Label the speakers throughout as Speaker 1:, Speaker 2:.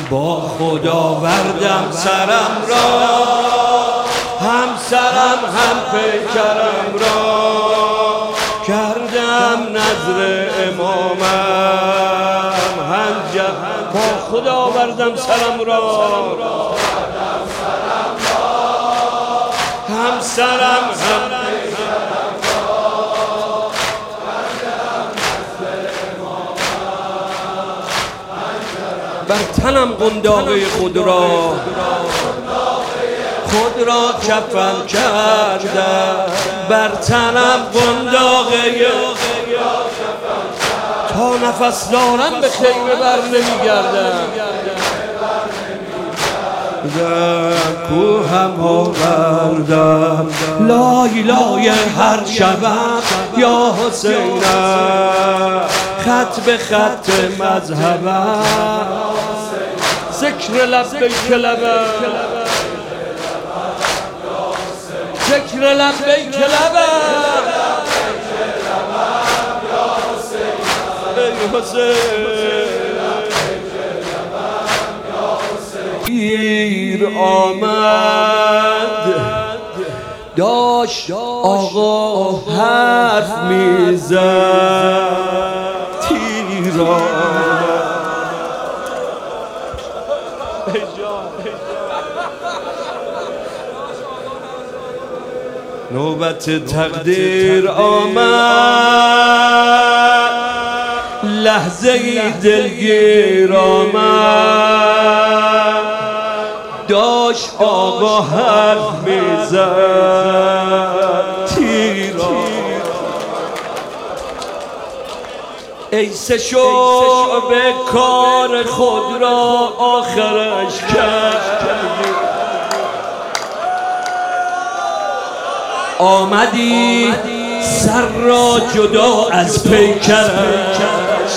Speaker 1: با خدا وردم سرم را، هم سرم هم پیکرم را، کردم نذر امامم هنجم. با خدا وردم سرم را، هم سرم هم پیکرم را، کردم نذر امامم. بر تنم قنداقه خود را کفن کردم، بر تنم قنداقه تا نفس دارم به خیمه بر نمیگردم. در کوهم آوردم لای لای هر شبم یا حسینم، خط به خط مذهبم، ذکر لبیک لبم، ذکر لبیک لبم، ای حسین. پیر آمد داشت آقا حرف میزد، تیر آمد نوبت تقدیر آمد، لحظه ای دلگیر آمد، داشت آقا حرف میزد، تیر آمد. ای سه شعبه کار خود را آخرش کردی، آمدی سر را جدا از پیکرش،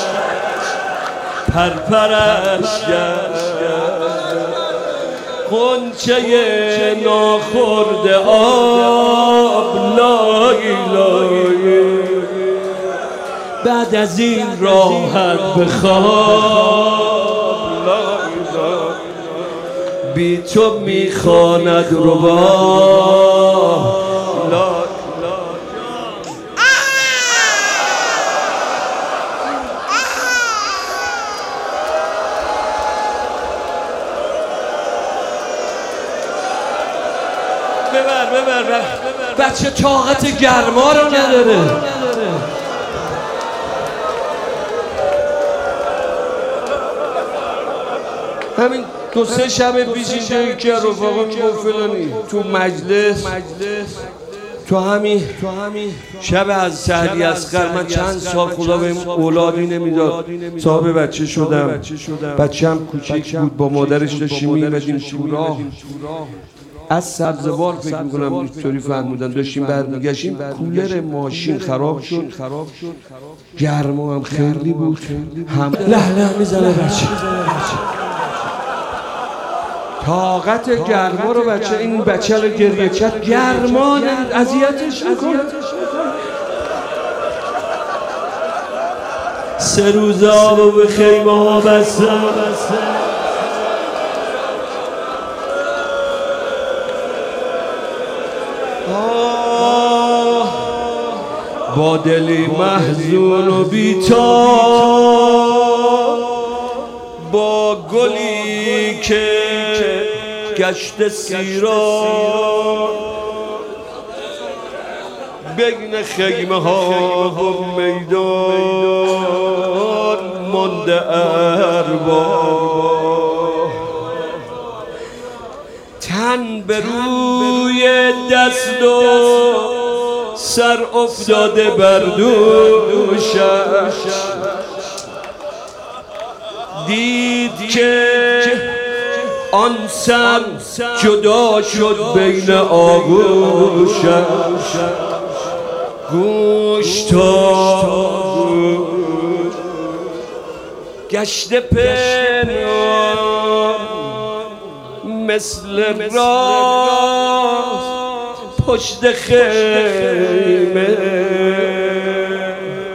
Speaker 1: پرپرش کرد غنچه ناخورده آب، لای لای بعد از این راحت بخواب، لای لای بی تو میخواند ربا. ببر بچه طاقت گرما رو نداره. همین دو سه شب پیش اینجا یکی از رفاقا میگفت فلانی تو مجلس تو همین شب از سحری اصغر من چند سال خدا بهم اولادی نمیداد، صاحب بچه شدم، بچه هم کوچیک بود، با مادرش داشتیم میمدیم تو راه از سبزوار، فکر میکنم اینطوری فرمودن، داشتیم برمیگشتیم، کولر ماشین خراب شد، گرما هم خیلی بود، هم لهله میزنه بچه، طاقت گرما رو بچه، این بچه رو گریه کرد، گرما اذیتش میکنه. 3 روز آب به خیمه ها بستم، با دلی محزون و بی‌تاب، با گلی که گشت سیرا، بین خیمه ها و میدان مانده ارباب، تن به روی دست و سر افتاده بر دوشش، دید که آن سر جدا شد بین آغوشش، گوش تا گوش گشت پنهان مثل راست پشت خیمه،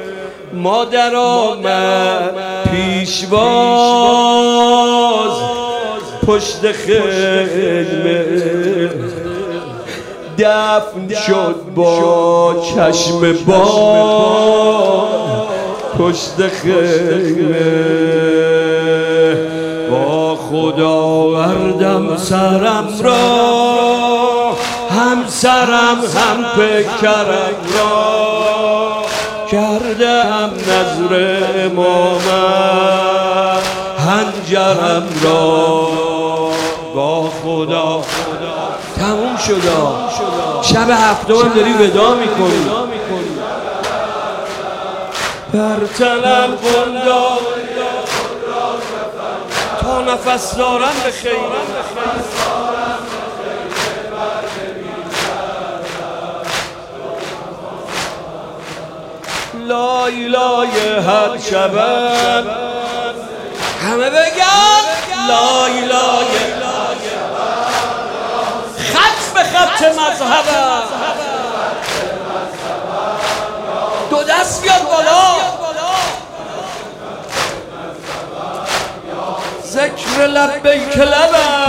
Speaker 1: مادر آمد پیشواز پشت خیمه دفن شد با چشم باد پشت خیمه با خدا وردم سرم را هم سرم هم پیکرم را کردم نظر امامت هنجرم را با خدا تموم شد. شب هفتم داری ودا میکنی برتنم گندا تا نفس دارم به خیر لای لای هر شبم همه بگن لای لای خط به خط مذهبم دو دست بیاد بالا ذکر لبیک لبم